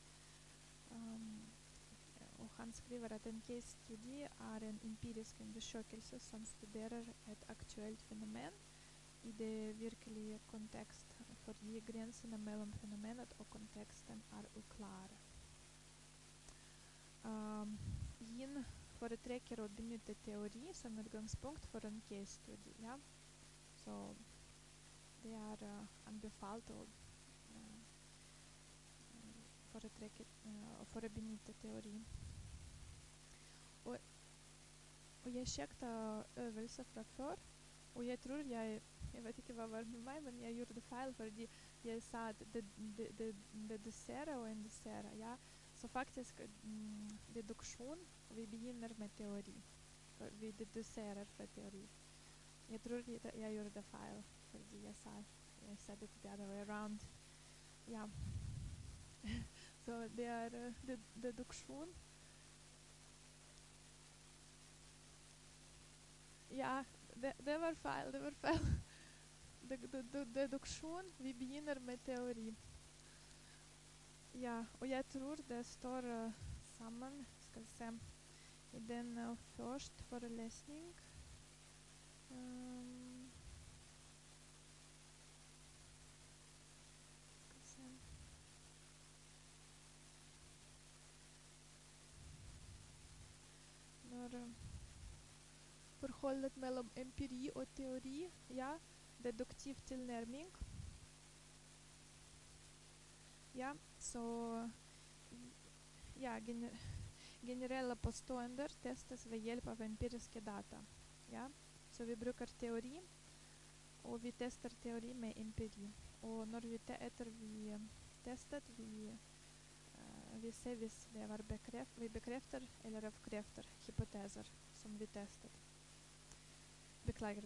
Og han skriver at en case study er en empirisk undersøkelse som studerer et aktuelt fenomen i det virkelige kontekst, fordi grensene mellom fenomenet og konteksten er uklare. Yin foretrekker å benytte teori som utgangspunkt for en case study. Ja? Så det er anbefalt å for å benytte teori. Og jeg sjekket øvelser fra før, og jeg tror jeg vet ikke hva var med meg, men jeg gjorde feil, fordi jeg sa at dedusere og indusere. Ja? Så faktisk deduksjon, vi begynner med teori. Vi deduserer fra teori. Jeg tror jeg gjorde det feil, fordi jeg said it the other way around. Ja. Så det er deduksjon. Ja, det var feil, deduksjon, vi begynner med teori. Ja, og jeg tror det står sammen, skal se, i den første forelesning. Forholdet mellom empiri og teori, ja, deduktiv tilnærming. Ja, så ja, generelle påstander testes ved hjelp av empiriske data. Ja, Så vi bruker teori, og vi tester teori med empiri. Og når etter vi testet, vi ser hvis det var vi bekrefter eller avkrefter hypoteser som vi testet. Beklager.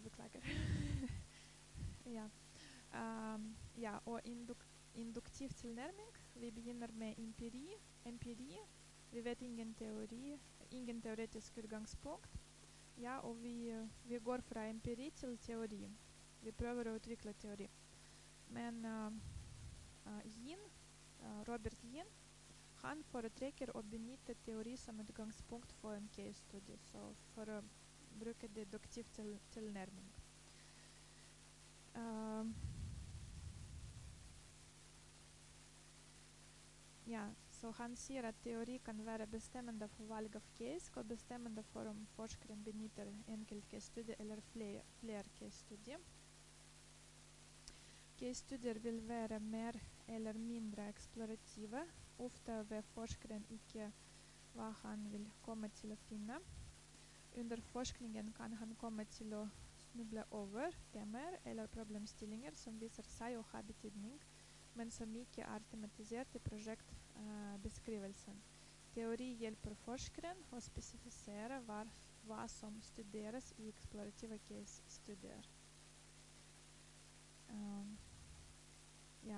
Ja. Ja, og induktiv tilnærming. Vi begynner med empiri. Vi vet ingen teoretisk utgangspunkt. Ja, og vi går fra empiri til teori. Vi prøver å utvikle teori. Men Robert Yin, han foretrekker å benytte teori som utgangspunkt for en case-studie, så for å bruke deduktiv tilnærming. Ja, så han sier at teori kan være bestemmende for valg av case, og bestemmende for om forskeren benytter enkelt case-studie eller flere case-studier. Case-studier vil være mer eller mindre eksplorative, ofte ved forskeren ikke hva han vil komme til å finne. Under forskningen kan han komme til å snuble over temaer eller problemstillinger som viser seg å ha betydning, men som ikke er tematisert i prosjektbeskrivelsen. Teori hjelper forskeren å spesifisere hva som studeres i eksplorative case-studier. Ja.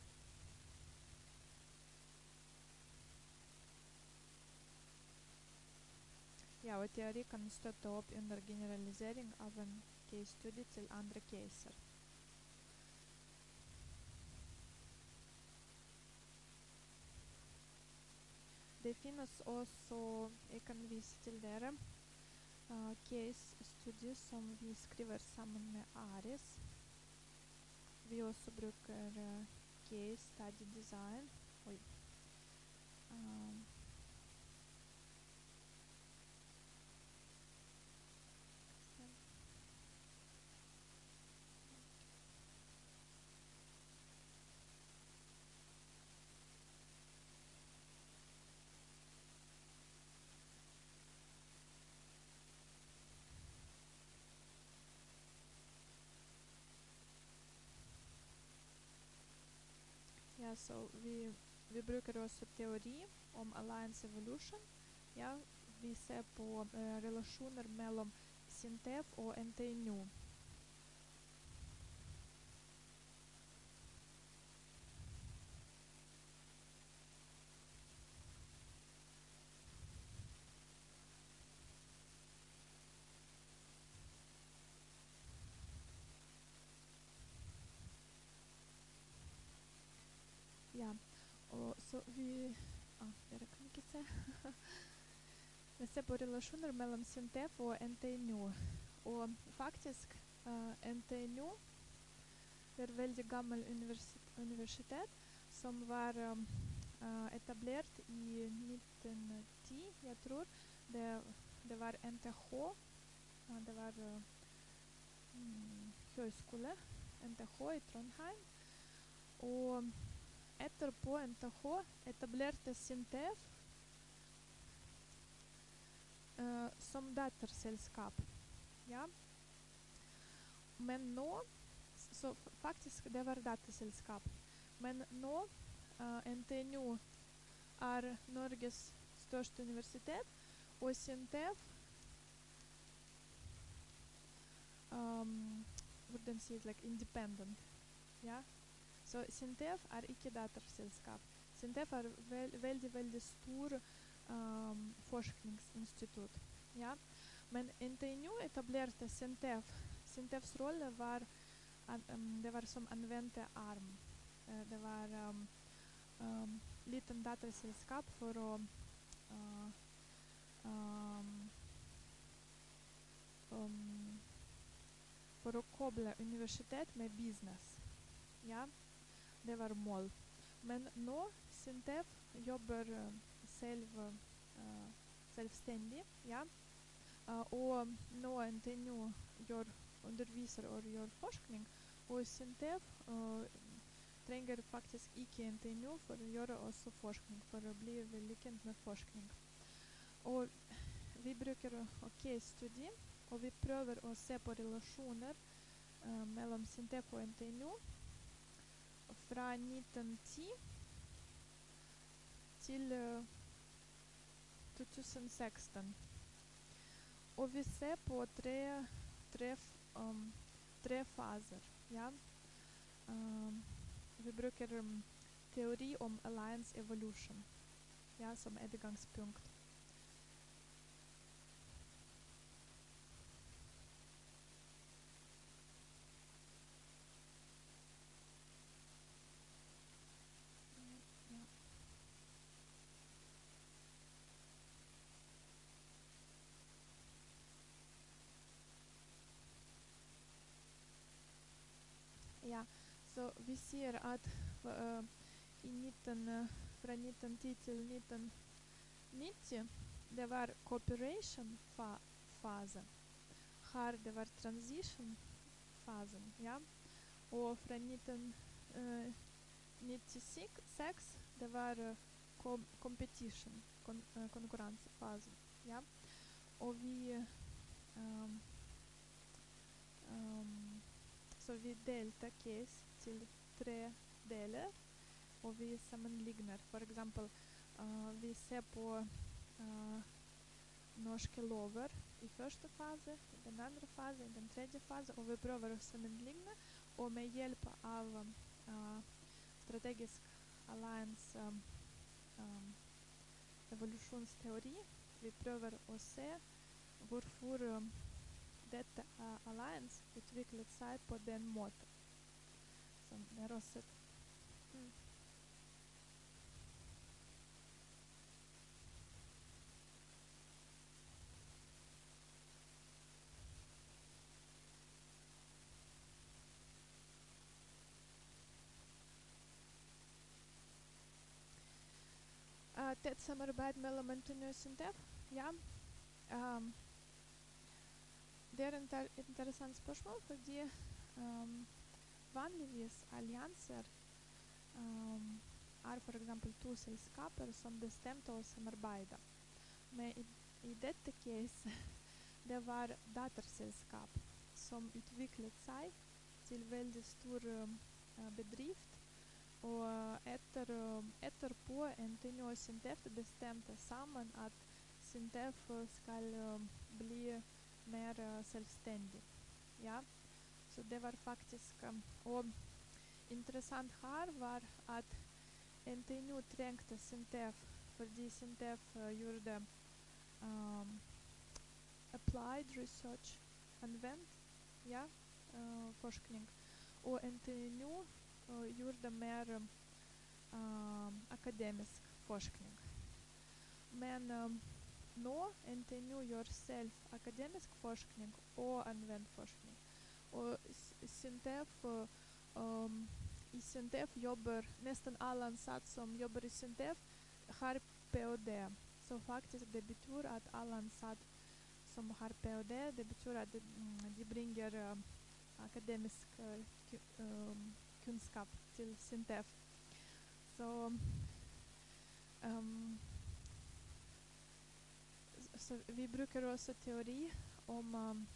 Ja, og teori kan støtte opp under generalisering av en case-studie til andre caser. Det finnes også, jeg kan vise til dere, case-studier som vi skriver sammen med ARIS. Vi også bruker case study design. Ja, så vi bruker også teori om alliance evolution. Ja, vi ser på relasjoner mellom SINTEF og NTNU. Ja, og så dere kan ikke se. Vi ser på relasjoner mellom SINTEF og NTNU. Og faktisk, NTNU er veldig gammel universitet som var etablert i 1910, jeg tror. Det var NTH, det var høyskole, NTH i Trondheim. Og etterpå NTH etablerte SINTEF som datterselskap. Ja. Men nå, så faktisk det var datterselskap. Men nå NTNU er Norges største universitet, og SINTEF hvordan sier like independent. Ja. Så SINTEF er ikke datterselskap. SINTEF er veldig stor forskningsinstitutt. Ja. Men NTNU etablerte SINTEF. SINTEFs rolle var det var som anvendte arm. Det var liten datterselskap for å koble universitet med business. Ja. Det var mål. Men nå SINTEF jobber selvstendig, ja. Og nå NTNU underviser og gjør forskning, og SINTEF trenger faktisk ikke NTNU for å gjøre også forskning, for å bli vellykket med forskning. Og vi bruker case-study, og vi prøver å se på relasjoner mellom SINTEF og NTNU fra 1910 til 2016. Og vi ser på tre faser. Ja? Vi bruker teori om alliance evolution, ja, som utgangspunkt. Ja, så vi sier at fra 1910 til 1990 det var cooperation-fase. Her det var transition-fasen, ja. Og fra 1996 det var competition, konkurransefasen, ja. Og så vi delte case til 3 deler, og vi sammenligner. For eksempel, vi ser på norske lover i første fase, i den andre fase, i den tredje fase, og vi prøver å sammenligne, og med hjelp av strategisk alliance evolusjonsteori, vi prøver å se hvorfor dette alliance utviklet seg på den måten. Som er også tett samarbeid mellom NTNU og SINTEF, ja. Det er et interessant spørsmål, fordi vanligvis allianser er for eksempel 2 selskaper som bestemte å samarbeide. Men i dette case, det var datterselskap som utviklet seg til veldig stor bedrift, og etterpå NTNU og SINTEF bestemte sammen at SINTEF skal bli mer selvstendig. Ja? Så det var faktisk og interessant her var at NTNU trengte SINTEF fordi SINTEF gjorde applied research, anvendt, ja, forskning, og NTNU gjorde mer akademisk forskning. Men nå NTNU gjør selv akademisk forskning og anvendt forskning. Og i SINTEF jobber nesten alle ansatte som jobber i SINTEF, har PhD. Så faktisk det betyr at alle ansatte som har PhD, det betyr at de bringer akademisk kunnskap til SINTEF. Så vi bruker også teori om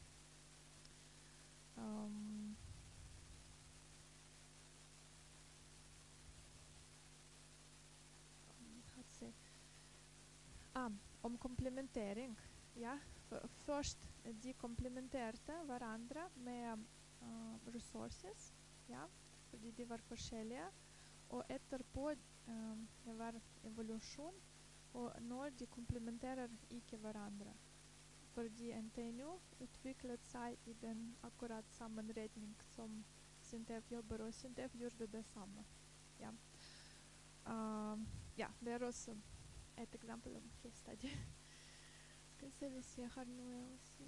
om komplementering. Ja, først de komplementerte hverandre med resources, ja, fordi de var forskjellige, og etterpå det var evolusjon, og når de komplementerer ikke hverandre. Fordi NTNU utviklet seg i den akkurat samme retning som SINTEF jobber, og SINTEF gjorde det samme. Ja, ja det er også et eksempel om case study. Skal vi se hvis jeg har noe å si.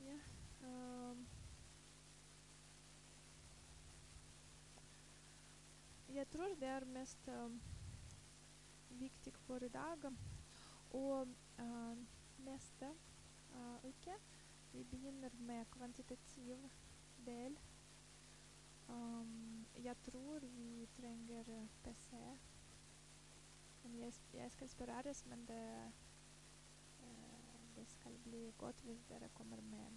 Jeg tror det er mest viktig for i dag. Og neste uke vi begynner med kvantitativ del. Jeg tror vi trenger PC. Men jeg skal spareres, men det det skal bli godt hvis dere kommer med